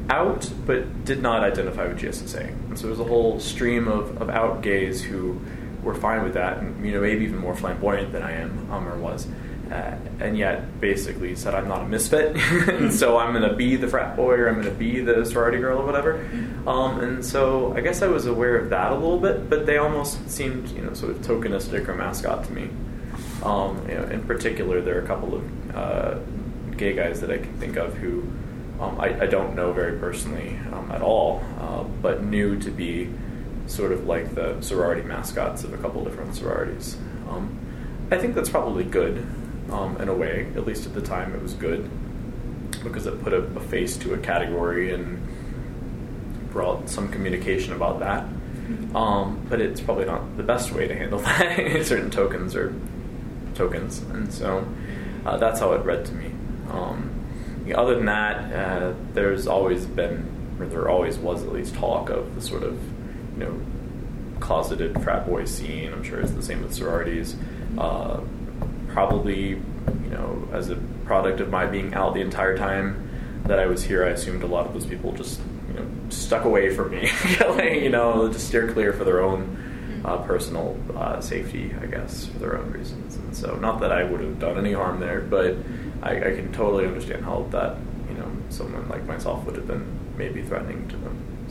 out, but did not identify with G S S A. And so there was a whole stream of, of out gays who were fine with that, and you know, maybe even more flamboyant than I am, um, or was. Uh, and yet basically said I'm not a misfit, and so I'm going to be the frat boy, or I'm going to be the sorority girl, or whatever. Um, and so I guess I was aware of that a little bit, but they almost seemed, you know, sort of tokenistic or mascot to me. Um, you know, in particular, there are a couple of uh, gay guys that I can think of who um, I, I don't know very personally um, at all, uh, but knew to be sort of like the sorority mascots of a couple different sororities. Um, I think that's probably good. Um, in a way, at least at the time, it was good because it put a, a face to a category and brought some communication about that. Um, but it's probably not the best way to handle that. Certain tokens are tokens, and so uh, that's how it read to me. Um, yeah, other than that, uh, there's always been, or there always was at least, talk of the sort of, you know, closeted frat boy scene. I'm sure it's the same with sororities. Uh, Probably, you know, as a product of my being out the entire time that I was here, I assumed a lot of those people just, you know, stuck away from me, you know, just steer clear for their own uh, personal uh, safety, I guess, for their own reasons. And so, not that I would have done any harm there, but I, I can totally understand how that, you know, someone like myself would have been maybe threatening to them.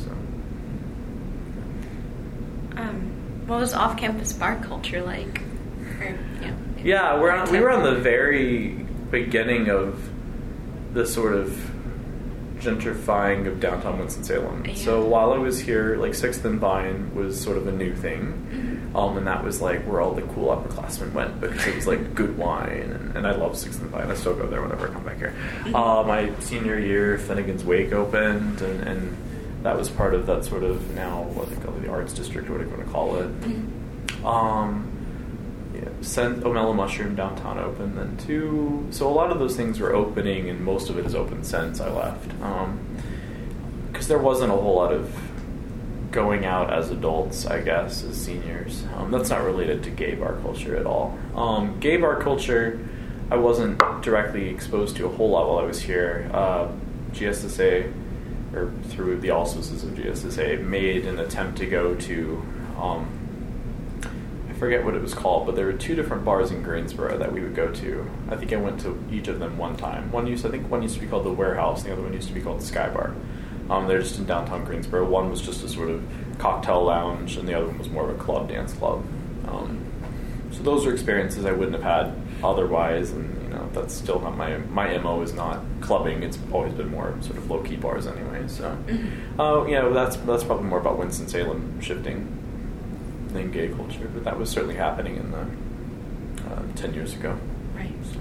So, um, what was off-campus bar culture like? Or, yeah. Yeah, we're on, we were on the very beginning of the sort of gentrifying of downtown Winston-Salem. Yeah. So while I was here, like Sixth and Vine was sort of a new thing, mm-hmm. um, and that was like where all the cool upperclassmen went because it was like good wine, and, and I love Sixth and Vine. I still go there whenever I come back here. Mm-hmm. Uh, my senior year, Finnegan's Wake opened, and, and that was part of that sort of now what they call the arts district, or whatever you want to call it. Mm-hmm. Um, Sent O'Mellow Mushroom downtown open then too. So a lot of those things were opening, and most of it is open since I left. Because um, there wasn't a whole lot of going out as adults, I guess, as seniors. Um, that's not related to gay bar culture at all. Um, gay bar culture, I wasn't directly exposed to a whole lot while I was here. Uh, G S S A, or through the auspices of G S S A, made an attempt to go to... Um, I forget what it was called, but there were two different bars in Greensboro that we would go to. I think I went to each of them one time. One used, I think one used to be called the Warehouse, and the other one used to be called the Sky Bar. Um, they're just in downtown Greensboro. One was just a sort of cocktail lounge, and the other one was more of a club, dance club. Um, so those are experiences I wouldn't have had otherwise, and you know that's still not my my M O is not clubbing. It's always been more sort of low key bars anyway. So, mm-hmm. uh, you know that's that's probably more about Winston-Salem shifting than gay culture, but that was certainly happening in the uh, ten years ago. Right. So.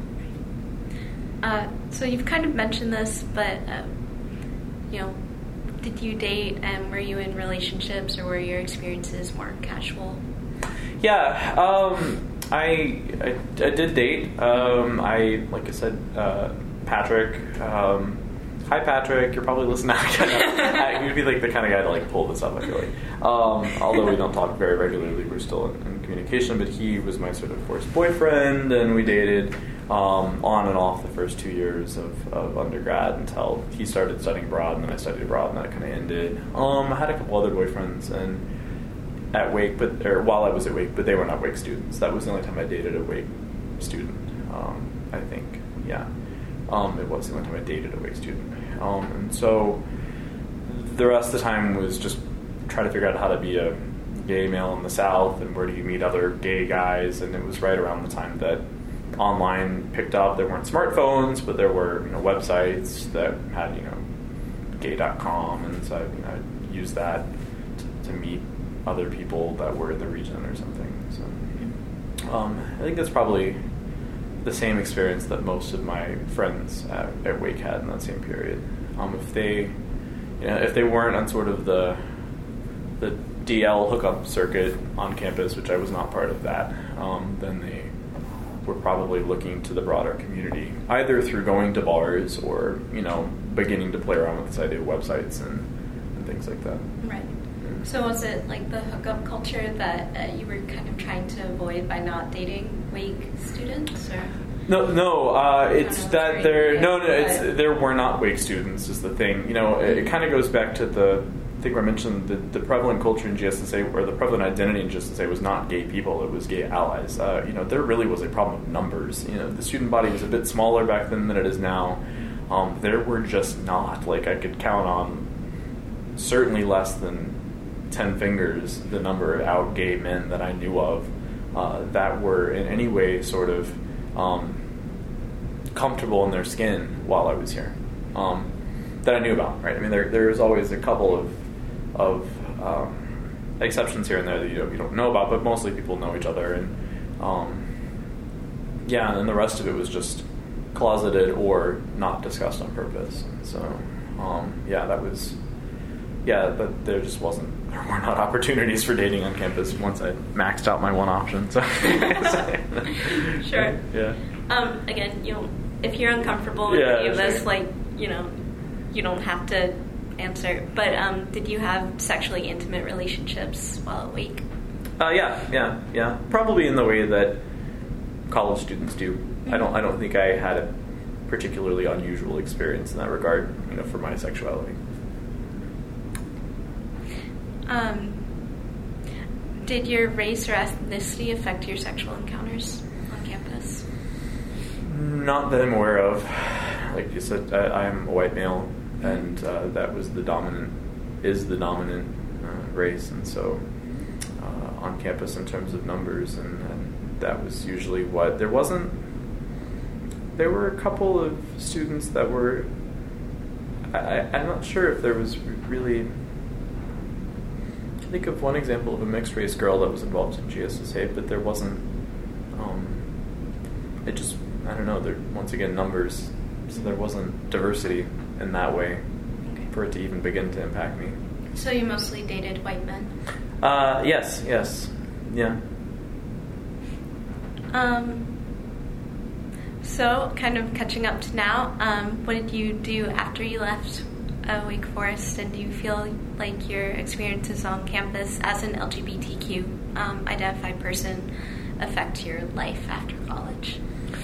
Uh, so you've kind of mentioned this, but uh, you know, did you date, and were you in relationships, or were your experiences more casual? Yeah, um, I, I I did date. Um, I like I said, uh, Patrick. Um, Hi Patrick, you're probably listening. You'd be like the kind of guy to like pull this up, I feel like. Um, although we don't talk very regularly, we're still in, in communication. But he was my sort of first boyfriend, and we dated um, on and off the first two years of, of undergrad until he started studying abroad, and then I studied abroad, and that kind of ended. Um, I had a couple other boyfriends, and at Wake, but or while I was at Wake, but they were not Wake students. That was the only time I dated a Wake student. Um, I think, yeah. Um, it was the only time I dated a Wake student. Um, and so the rest of the time was just trying to figure out how to be a gay male in the South, and where do you meet other gay guys. And it was right around the time that online picked up. There weren't smartphones, but there were, you know, websites that had, you know, gay dot com, and so I, you know, I used that to, to meet other people that were in the region or something. So um, I think that's probably the same experience that most of my friends at, at Wake had in that same period. Um, if they, you know, if they weren't on sort of the the D L hookup circuit on campus, which I was not part of that, um, then they were probably looking to the broader community, either through going to bars or, you know, beginning to play around with this idea of websites and, and things like that. Right. Yeah. So was it like the hookup culture that uh, you were kind of trying to avoid by not dating Wake students, or? No, no, uh, it's know, that it's there. great, No, no, it's but- there were not Wake students. Is the thing. You know, it, it kind of goes back to the thing where I mentioned the, the prevalent culture in G S S A, or the prevalent identity in G S S A, was not gay people; it was gay allies. Uh, you know, there really was a problem of numbers. You know, the student body was a bit smaller back then than it is now. Um, there were just not like I could count on certainly less than ten fingers the number of out gay men that I knew of uh, that were in any way sort of um, comfortable in their skin while I was here, um, that I knew about, right? I mean, there there's always a couple of of um, exceptions here and there that you don't, you don't know about, but mostly people know each other, and um, yeah, and then the rest of it was just closeted or not discussed on purpose. So um, yeah, that was yeah, but there just wasn't there were not opportunities for dating on campus once I maxed out my one option. So Sure. Yeah. Um, again, you don't, if you're uncomfortable with Yeah, any of this, sure. like, you know, you don't have to answer. But um, did you have sexually intimate relationships while at Wake? Uh, yeah, yeah, yeah. Probably in the way that college students do. Mm-hmm. I don't. I don't think I had a particularly unusual experience in that regard. You know, for my sexuality. Um, did your race or ethnicity affect your sexual encounters on campus? Not that I'm aware of. Like you said, I, I'm a white male, and uh, that was the dominant, is the dominant uh, race, and so uh, on campus in terms of numbers, and, and that was usually what there wasn't. There were a couple of students that were. I, I'm not sure if there was really. I think of one example of a mixed race girl that was involved in G S S A, but there wasn't. Um, it just I don't know. There once again numbers, so there wasn't diversity in that way Okay. for it to even begin to impact me. So you mostly dated white men? Uh, yes, yes, yeah. Um, so, kind of catching up to now, um, what did you do after you left uh, Wake Forest, and do you feel like your experiences on campus as an L G B T Q um, identified person affect your life after college?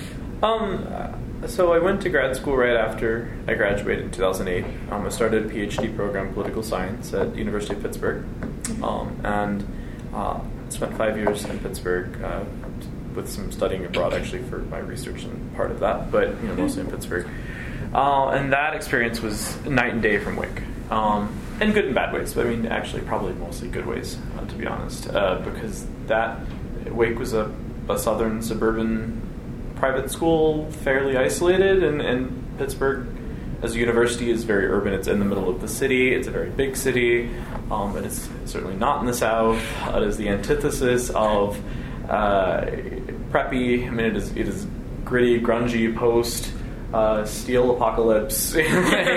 Um, so I went to grad school right after I graduated in two thousand eight. Um, I started a PhD program in political science at the University of Pittsburgh, um, and uh, spent five years in Pittsburgh uh, with some studying abroad, actually, for my research and part of that, but you know, mostly in Pittsburgh. Uh, and that experience was night and day from Wake, um, in good and bad ways. But I mean, actually, probably mostly good ways, uh, to be honest, uh, because that Wake was a, a southern suburban private school, fairly isolated, and, and Pittsburgh, as a university, is very urban. It's in the middle of the city. It's a very big city, um, but it's certainly not in the south. It is the antithesis of uh, preppy. I mean, it is it is gritty, grungy, post. Uh, steel apocalypse. it,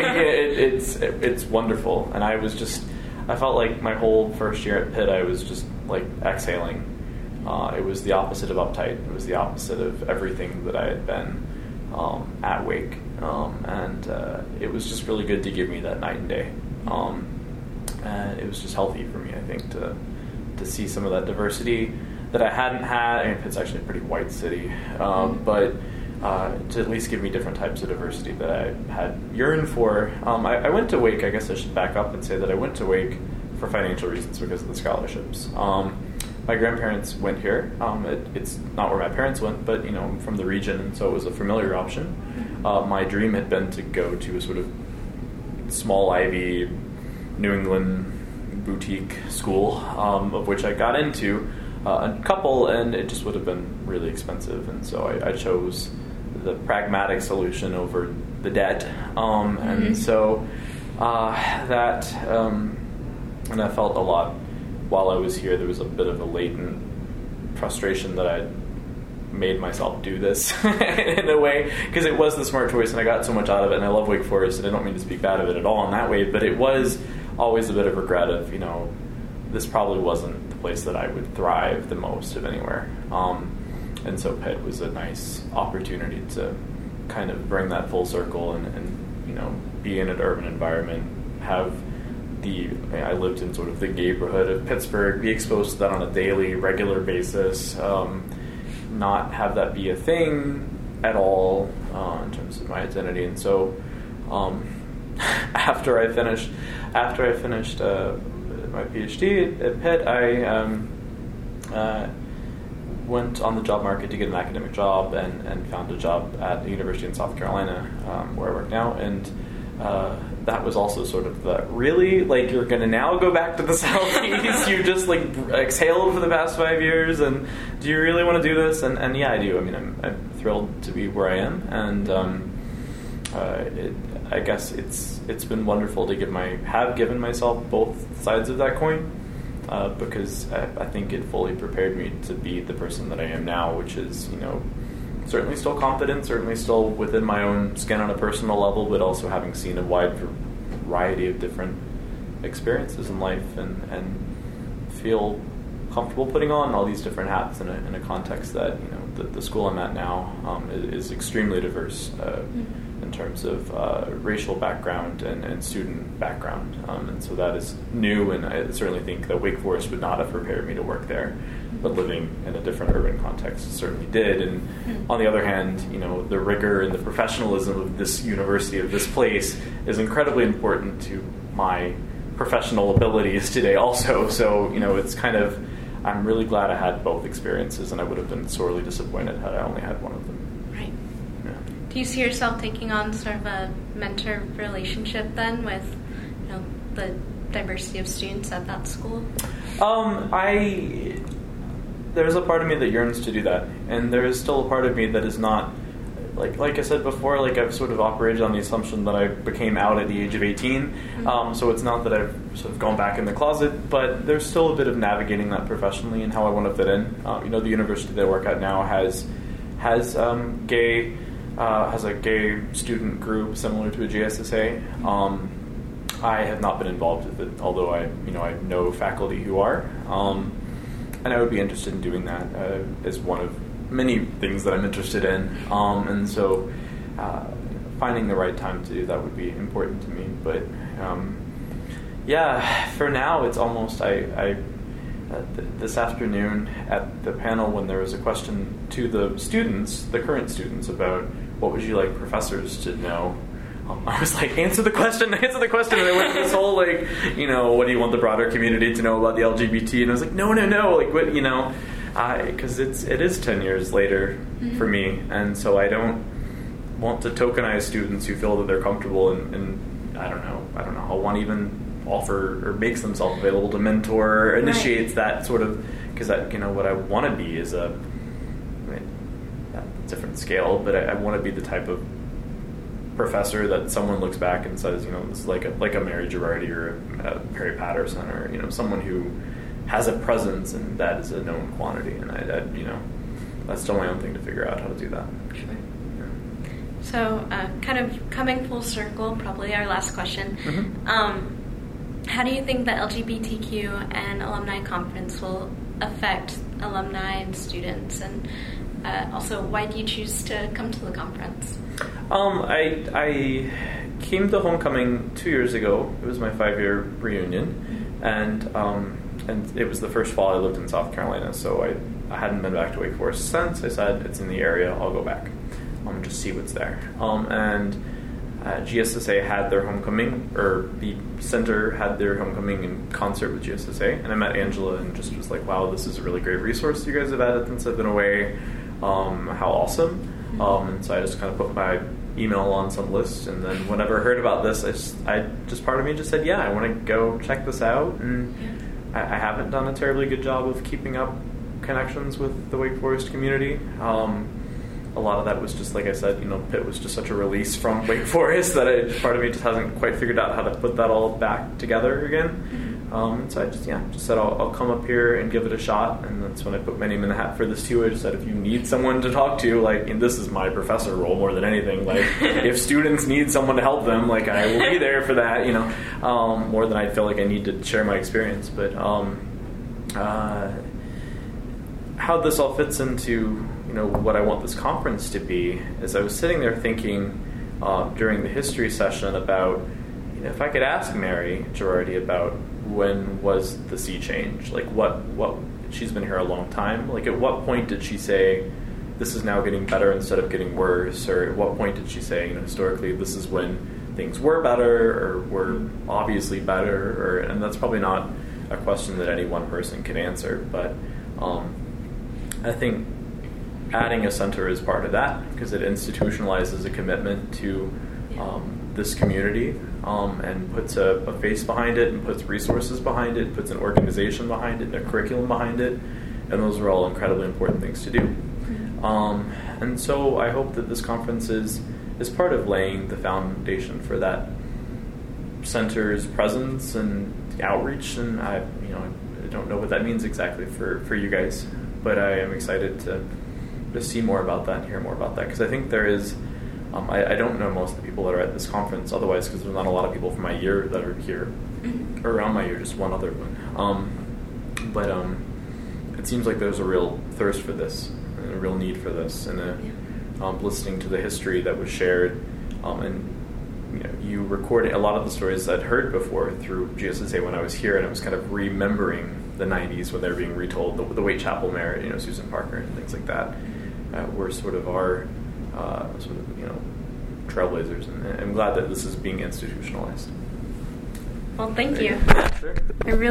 it's it, it's wonderful, and I was just I felt like my whole first year at Pitt I was just like exhaling. Uh, it was the opposite of uptight. It was the opposite of everything that I had been um, at Wake, um, and uh, it was just really good to give me that night and day. Um, and it was just healthy for me, I think, to to see some of that diversity that I hadn't had. I mean, Pitt's actually a pretty white city, um, but. Uh, to at least give me different types of diversity that I had yearned for. Um, I, I went to Wake, I guess I should back up and say that I went to Wake for financial reasons because of the scholarships. Um, my grandparents went here. Um, it, it's not where my parents went, but you know, I'm from the region, and so it was a familiar option. Uh, my dream had been to go to a sort of small Ivy New England boutique school, um, of which I got into uh, a couple, and it just would have been really expensive, and so I, I chose the pragmatic solution over the debt, um, mm-hmm. and so uh, that um, and I felt a lot while I was here. There was a bit of a latent frustration that I made myself do this in a way, because it was the smart choice, and I got so much out of it, and I love Wake Forest, and I don't mean to speak bad of it at all in that way, but it was always a bit of regret of, you know, this probably wasn't the place that I would thrive the most of anywhere. Um, And so Pitt was a nice opportunity to kind of bring that full circle and, and you know, be in an urban environment, have the, I lived in sort of the neighborhood of Pittsburgh, be exposed to that on a daily, regular basis, um, not have that be a thing at all uh, in terms of my identity. And so um, after I finished after I finished uh, my PhD at Pitt, I um, uh, went on the job market to get an academic job and, and found a job at the University in South Carolina, um, where I work now. And uh, that was also sort of the, really? Like, you're going to now go back to the Southeast? You just, like, exhaled for the past five years, and do you really want to do this? And, and yeah, I do. I mean, I'm, I'm thrilled to be where I am, and um, uh, it, I guess it's it's been wonderful to give my have given myself both sides of that coin, uh, because I, I think it fully prepared me to be the person that I am now, which is, you know, certainly still confident, certainly still within my own skin on a personal level, but also having seen a wide variety of different experiences in life, and, and feel comfortable putting on all these different hats in a, in a context that, you know, the, the school I'm at now um, is, is extremely diverse uh, mm-hmm. in terms of uh, racial background and, and student background. Um, and so that is new, and I certainly think that Wake Forest would not have prepared me to work there. But living in a different urban context certainly did. And mm. on the other hand, you know, the rigor and the professionalism of this university, of this place, is incredibly important to my professional abilities today also. So, you know, it's kind of, I'm really glad I had both experiences, and I would have been sorely disappointed had I only had one of them. Right. Yeah. Do you see yourself taking on sort of a mentor relationship then with, you know, the diversity of students at that school? Um, I... There's a part of me that yearns to do that, and there is still a part of me that is not, like like I said before, like I've sort of operated on the assumption that I became out at the age of eighteen, mm-hmm. um, so it's not that I've sort of gone back in the closet, but there's still a bit of navigating that professionally and how I want to fit in. Uh, you know, the university that I work at now has has um, gay uh, has a gay student group similar to a G S S A. Um, I have not been involved with it, although I you know I know faculty who are. Um, And I would be interested in doing that uh, as one of many things that I'm interested in. Um, and so uh, finding the right time to do that would be important to me. But um, yeah, for now, it's almost, I, I uh, th- this afternoon at the panel, when there was a question to the students, the current students, about what would you like professors to know, Um, I was like, answer the question, answer the question. And I went to this whole, like, you know, what do you want the broader community to know about the L G B T? And I was like, no, no, no. Like, what, you know, because it's, it is ten years later mm-hmm. for me. And so I don't want to tokenize students who feel that they're comfortable and, and I don't know, I don't know how one even offer or makes themselves available to mentor or initiates right. that sort of, because I, you know, what I want to be is a, I mean, a different scale, but I, I want to be the type of professor that someone looks back and says, you know, this is like a like a Mary Girardi or a, a Perry Patterson, or, you know, someone who has a presence and that is a known quantity. And I, I you know, that's still my own thing to figure out how to do that. Sure. Yeah. So, uh, kind of coming full circle, probably our last question. Mm-hmm. Um, how do you think the L G B T Q and Alumni Conference will affect alumni and students, and uh, also why do you choose to come to the conference? Um, I I came to Homecoming two years ago. It was my five-year reunion, mm-hmm. and um, and it was the first fall I lived in South Carolina, so I, I hadn't been back to Wake Forest since. I said, it's in the area, I'll go back, um, just see what's there. Um, and uh, G S S A had their homecoming, or the center had their homecoming in concert with G S S A, and I met Angela and just was like, wow, this is a really great resource you guys have added since I've been away. Um, how awesome. Um, and so I just kind of put my email on some list, and then whenever I heard about this, I just, I just part of me just said, yeah, I want to go check this out. And I, I haven't done a terribly good job of keeping up connections with the Wake Forest community. Um, a lot of that was just, like I said, you know, Pitt was just such a release from Wake Forest that I, part of me just hasn't quite figured out how to put that all back together again. Um, and so I just, yeah, just said I'll, I'll come up here and give it a shot, and that's when I put my name in the hat for this too. I just said, if you need someone to talk to, like, and this is my professor role more than anything, like, if students need someone to help them, like, I will be there for that, you know, um, more than I feel like I need to share my experience. But um, uh, how this all fits into, you know, what I want this conference to be, is I was sitting there thinking uh, during the history session about, you know, if I could ask Mary Girardi about when was the sea change? Like, what, what, she's been here a long time. Like, at what point did she say, this is now getting better instead of getting worse, or at what point did she say, you know, historically this is when things were better or were obviously better, or and that's probably not a question that any one person can answer, but um, I think adding a center is part of that because it institutionalizes a commitment to um, this community um, and puts a, a face behind it and puts resources behind it, puts an organization behind it, and a curriculum behind it, and those are all incredibly important things to do. Um, and so I hope that this conference is, is part of laying the foundation for that center's presence and outreach, and I, you know, I don't know what that means exactly for, for you guys, but I am excited to, to see more about that and hear more about that, because I think there is, um, I, I don't know most of the people that are at this conference otherwise, because there's not a lot of people from my year that are here, or around my year, just one other one. Um, but um, it seems like there's a real thirst for this, and a real need for this, and a, um, listening to the history that was shared, um, and you know, you recorded a lot of the stories I'd heard before through G S S A when I was here, and I was kind of remembering the nineties when they were being retold. The, the Waite Chapel Mayor, you know, Susan Parker and things like that, uh, were sort of our uh, sort of you know trailblazers, and I'm glad that this is being institutionalized. Well, thank you. Yeah, sure. I really